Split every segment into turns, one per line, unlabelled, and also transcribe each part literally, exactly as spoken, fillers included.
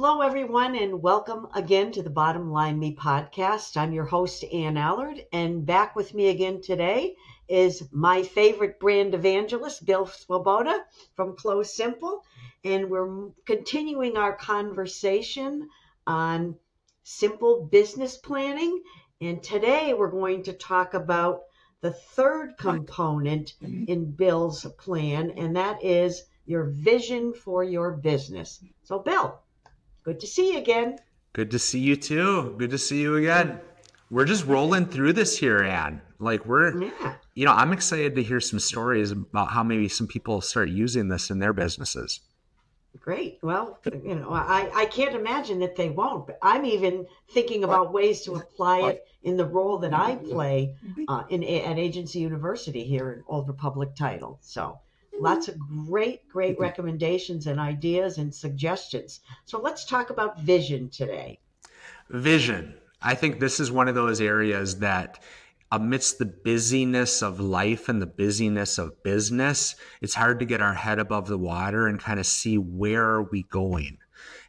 hello, everyone, and welcome again to the Bottom Line Me podcast. I'm your host, Ann Allard, and back with me again today is my favorite brand evangelist, Bill Swoboda from Close Simple, and we're continuing our conversation on simple business planning. And today we're going to talk about the third component in Bill's plan, and that is your vision for your business. So, Bill, good to see you again.
Good to see you too. Good to see you again. We're just rolling through this here, Ann. Like we're,
Yeah.
you know, I'm excited to hear some stories about how maybe some people start using this in their businesses.
Great. Well, you know, I, I can't imagine that they won't, but I'm even thinking about ways to apply it in the role that I play uh, in at Agency University here in Old Republic Title. So lots of great, great recommendations and ideas and suggestions. So let's talk about vision today.
Vision. I think this is one of those areas that amidst the busyness of life and the busyness of business, it's hard to get our head above the water and kind of see where are we going.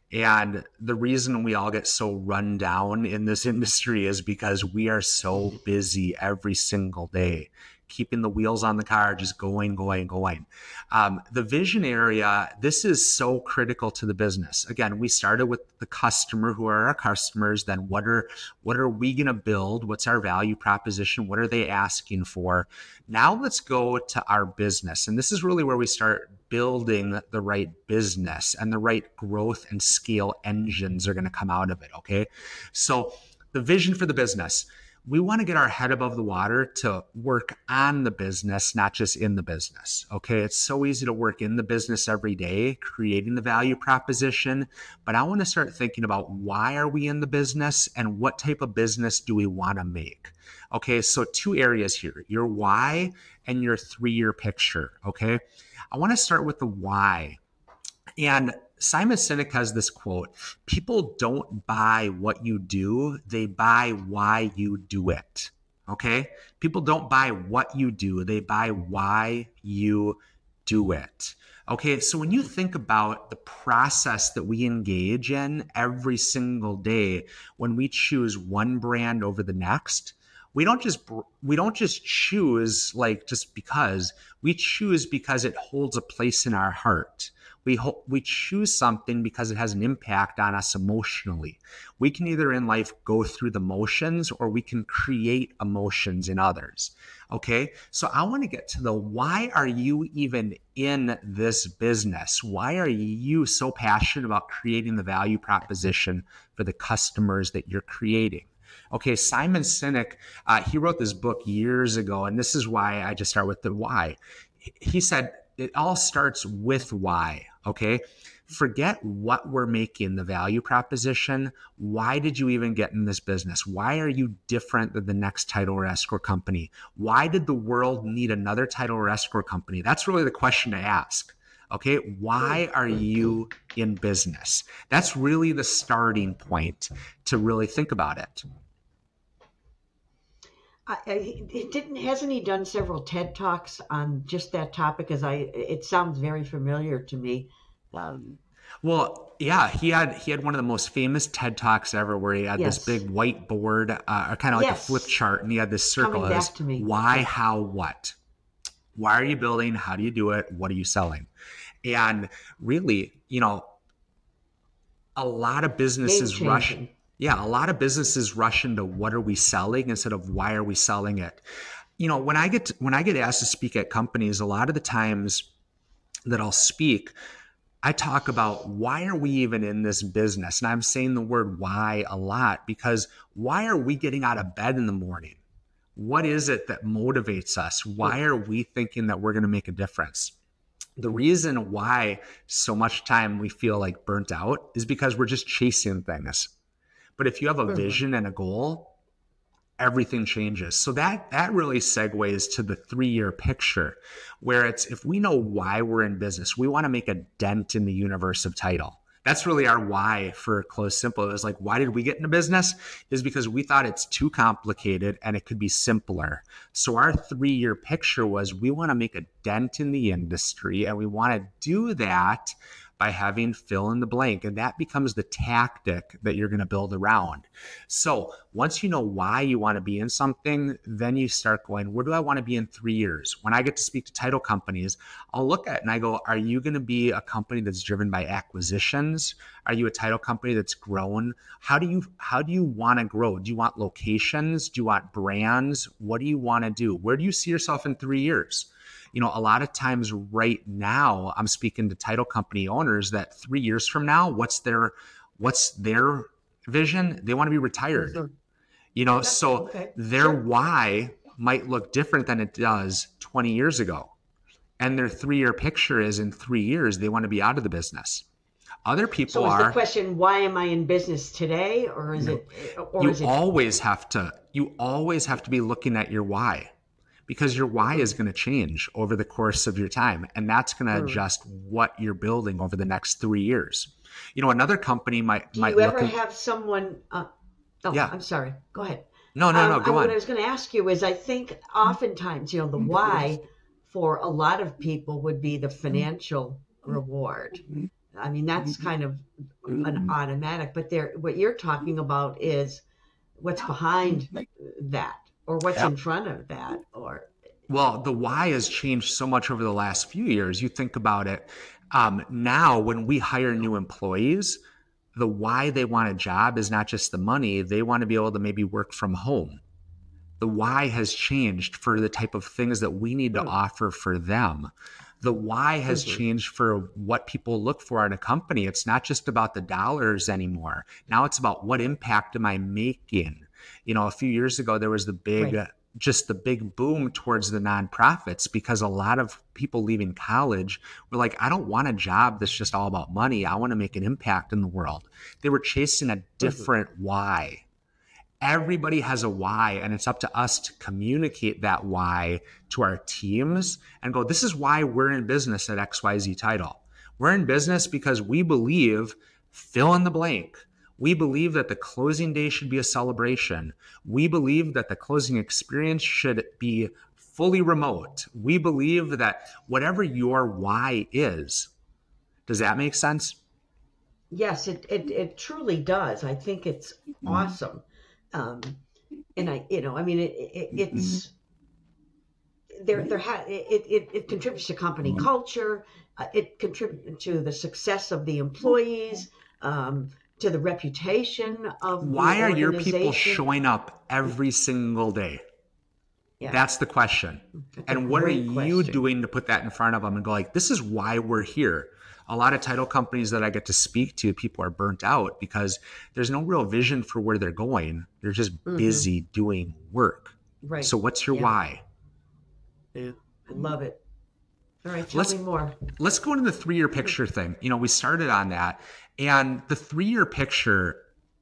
And the reason we all get so run down in this industry is because we are so busy every single day, keeping the wheels on the car, just going, going, going. Um, the vision area, this is so critical to the business. Again, we started with the customer, who are our customers. Then what are, what are we going to build? What's our value proposition? What are they asking for? Now let's go to our business. And this is really where we start building the right business, and the right growth and scale engines are going to come out of it. Okay. So the vision for the business, we want to get our head above the water to work on the business, not just in the business. Okay. It's so easy to work in the business every day, creating the value proposition, but I want to start thinking about why are we in the business and what type of business do we want to make? Okay. So two areas here, your why and your three-year picture. Okay. I want to start with the why. And Simon Sinek has this quote: people don't buy what you do, they buy why you do it. Okay? People don't buy what you do, they buy why you do it. Okay, so when you think about the process that we engage in every single day, when we choose one brand over the next, we don't just we don't just choose like just because. We choose because it holds a place in our heart. We ho- we choose something because it has an impact on us emotionally. We can either in life go through the motions, or we can create emotions in others. Okay, so I want to get to the why are you even in this business? Why are you so passionate about creating the value proposition for the customers that you're creating? Okay, Simon Sinek, uh, he wrote this book years ago, and this is why I just start with the why. He said, it all starts with why, okay? Forget what we're making, the value proposition. Why did you even get in this business? Why are you different than the next title or escrow company? Why did the world need another title or escrow company? That's really the question to ask. Okay, why are you in business? That's really the starting point to really think about it.
I, I, didn't hasn't he done several TED Talks on just that topic? As I, it sounds very familiar to me. Um,
well, yeah, he had he had one of the most famous TED Talks ever, where he had yes. this big whiteboard, uh, kind of like yes. a flip chart, and he had this circle.
Coming back to me.
Why, how, what? Why are you building? How do you do it? What are you selling? And really, you know, a lot of businesses rush. Yeah, a lot of businesses rush into what are we selling instead of why are we selling it. You know, when I get to, when I get asked to speak at companies, a lot of the times that I'll speak, I talk about why are we even in this business? And I'm saying the word why a lot, because why are we getting out of bed in the morning? What is it that motivates us? Why are we thinking that we're going to make a difference? The reason why so much time we feel like burnt out is because we're just chasing things. But if you have a vision and a goal, everything changes. So that that really segues to the three-year picture, where it's if we know why we're in business, we want to make a dent in the universe of title. That's really our why for Close Simple. It was like, why did we get into business? Is because we thought it's too complicated and it could be simpler. So our three-year picture was we want to make a dent in the industry, and we want to do that by having fill in the blank. And that becomes the tactic that you're going to build around. So once you know why you want to be in something, then you start going, where do I want to be in three years? When I get to speak to title companies, I'll look at it and I go, are you going to be a company that's driven by acquisitions? Are you a title company that's grown? How do you, how do you want to grow? Do you want locations? Do you want brands? What do you want to do? Where do you see yourself in three years? You know, a lot of times right now, I'm speaking to title company owners that three years from now, what's their, what's their vision? They want to be retired. Mm-hmm. You know, That's, so okay. their sure. why might look different than it does twenty years ago. And their three-year picture is in three years, they want to be out of the business. Other people
so is
are.
the question, why am I in business today? Or is it, or
you
is it
always have to, you always have to be looking at your why. Because your why is going to change over the course of your time. And that's going to adjust what you're building over the next three years. You know, another company might,
Do
might
you ever
look
have someone, uh, oh, yeah. I'm sorry. Go ahead.
No, no, no,
um,
go
I,
on.
What I was going to ask you is I think oftentimes, you know, the why for a lot of people would be the financial reward. I mean, that's kind of an automatic, but there, what you're talking about is what's behind that. Or what's yep. in front of that, or
well, the why has changed so much over the last few years. You think about it um, now, when we hire new employees, the why they want a job is not just the money. They want to be able to maybe work from home. The why has changed for the type of things that we need to mm. offer for them. The why has mm-hmm. changed for what people look for in a company. It's not just about the dollars anymore. Now it's about what impact am I making? You know, a few years ago, there was the big, right. just the big boom towards the nonprofits because a lot of people leaving college were like, I don't want a job that's just all about money. I want to make an impact in the world. They were chasing a different mm-hmm. why. Everybody has a why, and it's up to us to communicate that why to our teams and go, this is why we're in business at X Y Z Title. We're in business because we believe, fill in the blank. We believe that the closing day should be a celebration. We believe that the closing experience should be fully remote. We believe that whatever your why is, does that make sense?
Yes, it it, it truly does. I think it's mm-hmm. awesome. Um, and I, you know, I mean, it, it, it's mm-hmm. there. There ha- it, it it contributes to company mm-hmm. culture. Uh, it contributes to the success of the employees. Um, to the reputation of
why are your
organization.
people showing up every single day? Yeah. That's the question. That's and what are you question. doing to put that in front of them and go like, this is why we're here. A lot of title companies that I get to speak to, people are burnt out because there's no real vision for where they're going. They're just mm-hmm. busy doing work. Right. So what's your yeah. why?
Yeah. I love it. All right, tell
let's,
me more.
Let's go into the three-year picture thing. You know, we started on that. And the three-year picture,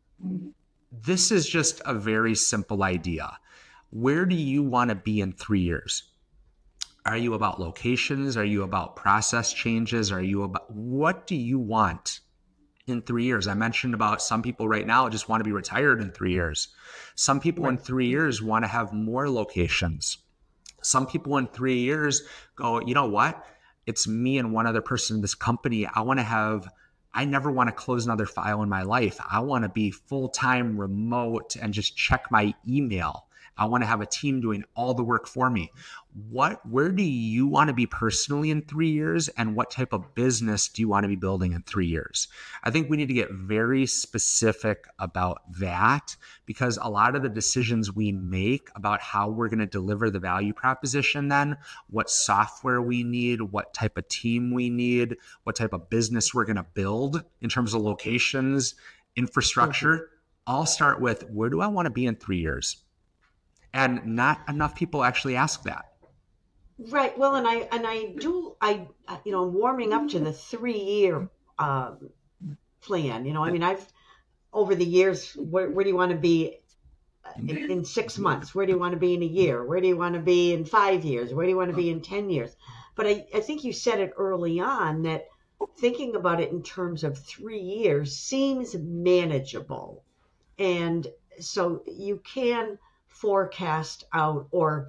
this is just a very simple idea. Where do you want to be in three years? Are you about locations? Are you about process changes? Are you about, what do you want in three years? I mentioned about some people right now just want to be retired in three years. Some people right. in three years want to have more locations. Some people in three years go, you know what? It's me and one other person in this company. I want to have I never want to close another file in my life. I want to be full-time remote and just check my email. I want to have a team doing all the work for me. What, where do you want to be personally in three years? And what type of business do you want to be building in three years? I think we need to get very specific about that because a lot of the decisions we make about how we're going to deliver the value proposition then, what software we need, what type of team we need, what type of business we're going to build in terms of locations, infrastructure, mm-hmm. all start with where do I want to be in three years? And not enough people actually ask that.
Right. Well, and I and I do I you know warming up to the three year um, plan. You know, I mean, I've over the years. Where, where do you want to be in, in six months? Where do you want to be in a year? Where do you want to be in five years? Where do you want to be in ten years? But I, I think you said it early on that thinking about it in terms of three years seems manageable, and so you can forecast out or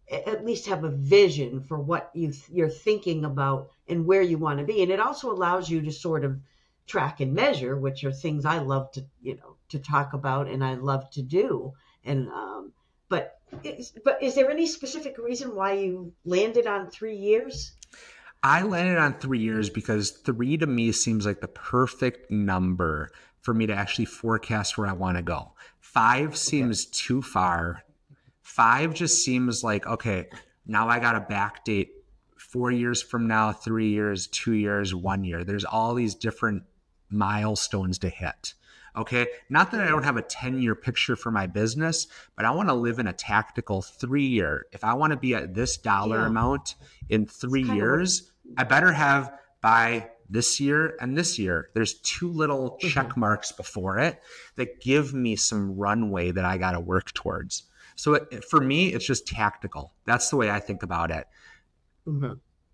at least have a vision for what you you're thinking about and where you want to be. And it also allows you to sort of track and measure, which are things I love to, you know, to talk about and I love to do. And um, but is, but is there any specific reason why you landed on three years?
I landed on three years because three to me seems like the perfect number for me to actually forecast where I want to go. Five seems okay. too far. Five just seems like, okay, now I got to backdate four years from now, three years, two years, one year. There's all these different milestones to hit. Okay. Not that I don't have a ten year picture for my business, but I want to live in a tactical three year. If I want to be at this dollar yeah. amount in three years, I better have by this year and this year. There's two little mm-hmm. check marks before it that give me some runway that I got to work towards. So it, for me, it's just tactical. That's the way I think about it.
Mm-hmm.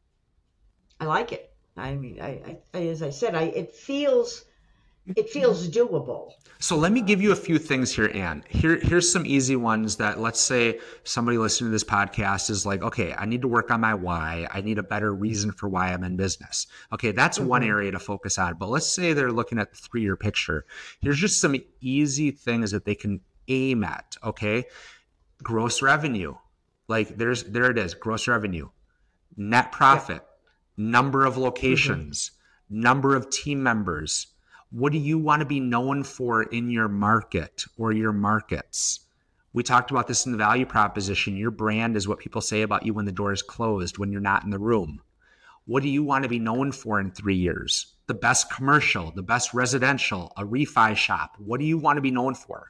I like it. I mean, I, I as I said, I it feels it feels doable.
So let me give you a few things here, Ann. Here, here's some easy ones that, let's say somebody listening to this podcast is like, okay, I need to work on my why. I need a better reason for why I'm in business. Okay, that's mm-hmm. one area to focus on. But let's say they're looking at the three-year picture. Here's just some easy things that they can aim at, okay? Gross revenue. Like there's there it is, gross revenue. Net profit. Yeah. Number of locations. Mm-hmm. Number of team members. What do you want to be known for in your market or your markets? We talked about this in the value proposition. Your brand is what people say about you when the door is closed, when you're not in the room. What do you want to be known for in three years? The best commercial, the best residential, a refi shop. What do you want to be known for?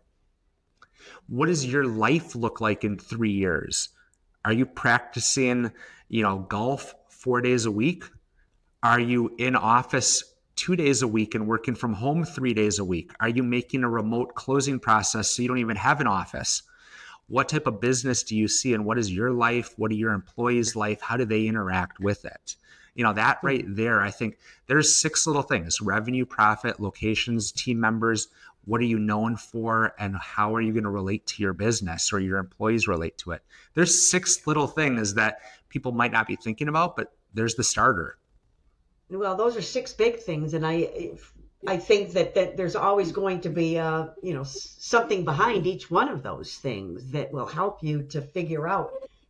What does your life look like in three years? Are you practicing, you know, golf four days a week? Are you in office two days a week and working from home three days a week? Are you making a remote closing process so you don't even have an office? What type of business do you see, and what is your life? What are your employees' life? How do they interact with it? You know, that right there, I think there's six little things: revenue, profit, locations, team members. What are you known for, and how are you going to relate to your business or your employees relate to it? There's six little things that people might not be thinking about, but there's the starter.
Well, those are six big things, and I, I think that, that there's always going to be, uh, you know, something behind each one of those things that will help you to figure out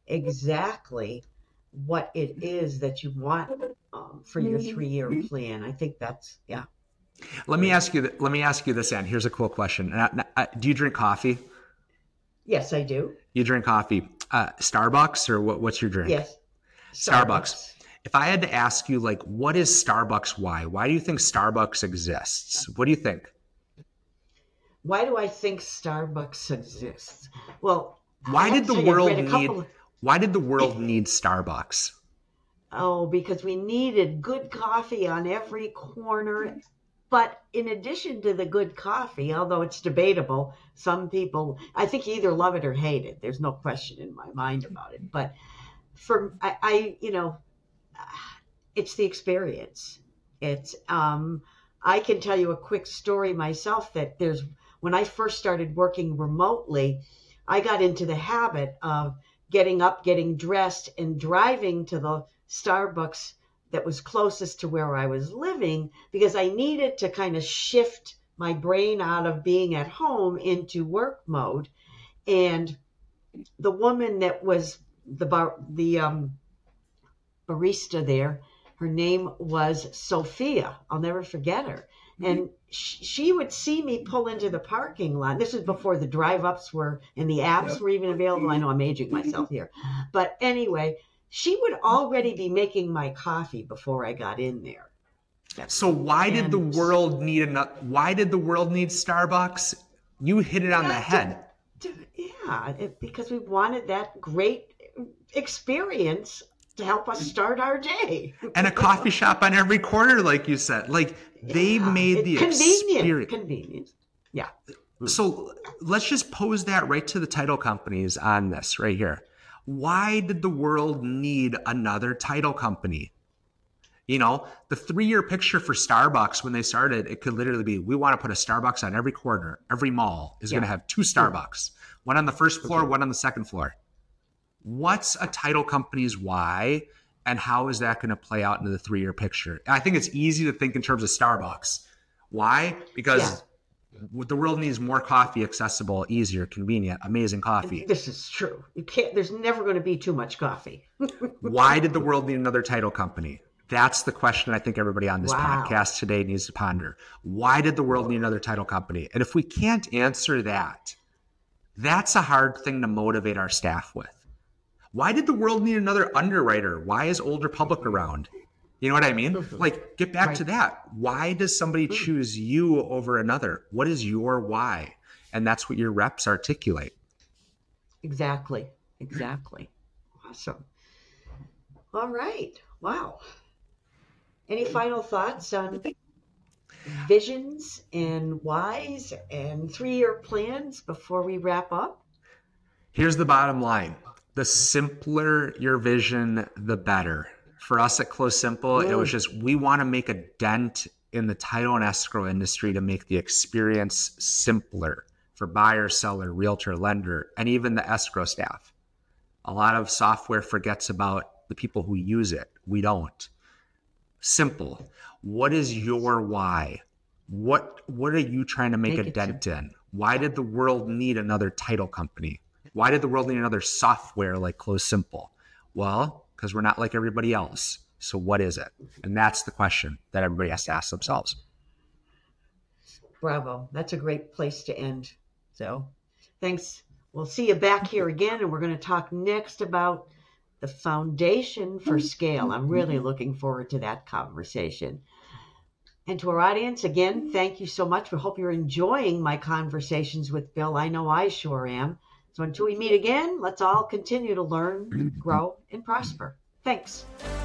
exactly what it is that you want um, for your three-year plan. I think that's yeah.
Let me ask you. Th- let me ask you this, Ann. Here's a cool question. Uh, uh, do you drink coffee?
Yes, I do.
You drink coffee. Uh, Starbucks or what? What's your drink?
Yes,
Starbucks. Starbucks. If I had to ask you, like, what is Starbucks? Why? Why do you think Starbucks exists? What do you think?
Why do I think Starbucks exists? Well,
why did the world need?
Of...
Why did the world need Starbucks?
Oh, because we needed good coffee on every corner. But in addition to the good coffee, although it's debatable, some people, I think, either love it or hate it. There's no question in my mind about it. But for I, I you know. It's the experience. It's um, I can tell you a quick story myself that there's when I first started working remotely, I got into the habit of getting up, getting dressed, and driving to the Starbucks that was closest to where I was living because I needed to kind of shift my brain out of being at home into work mode. And the woman that was the bar, the um, barista there, her name was Sophia. I'll never forget her. Mm-hmm. And sh- she would see me pull into the parking lot. This was before the drive-ups were and the apps yep. were even available. I know I'm aging myself here. But anyway, she would already be making my coffee before I got in there.
So why and, did the world need enough? Why did the world need Starbucks? You hit it on
yeah,
the head.
To, to, yeah, it, because we wanted that great experience to help us start our day.
And a coffee shop on every corner, like you said. Like they yeah, made the
convenient,
experience.
Convenience. Yeah.
So let's just pose that right to the title companies on this right here. Why did the world need another title company? You know, the three-year picture for Starbucks when they started, it could literally be, we want to put a Starbucks on every corner. Every mall is yeah. going to have two Starbucks. One on the first floor, one on the second floor. What's a title company's why, and how is that going to play out into the three-year picture? I think it's easy to think in terms of Starbucks. Why? Because yeah. the world needs more coffee, accessible, easier, convenient, amazing coffee.
This is true. You can't. There's never going to be too much coffee.
Why did the world need another title company? That's the question I think everybody on this
wow.
podcast today needs to ponder. Why did the world need another title company? And if we can't answer that, that's a hard thing to motivate our staff with. Why did the world need another underwriter? Why is Old Republic around? You know what I mean? Like, get back right. to that. Why does somebody choose you over another? What is your why? And that's what your reps articulate.
Exactly. Exactly. Awesome. All right. Wow. Any final thoughts on visions and whys and three-year plans before we wrap up?
Here's the bottom line. The simpler your vision, the better. For us at Close Simple, mm. it was just, we want to make a dent in the title and escrow industry to make the experience simpler for buyer, seller, realtor, lender, and even the escrow staff. A lot of software forgets about the people who use it. We don't. Simple. What is your why? What what are you trying to make, make a dent simple. in? Why did the world need another title company? Why did the world need another software like Close Simple? Well, because we're not like everybody else. So what is it? And that's the question that everybody has to ask themselves.
Bravo. That's a great place to end. So thanks. We'll see you back here again, and we're going to talk next about the foundation for scale. I'm really looking forward to that conversation. And to our audience, again, thank you so much. We hope you're enjoying my conversations with Bill. I know I sure am. So until we meet again, let's all continue to learn, grow, and prosper. Thanks.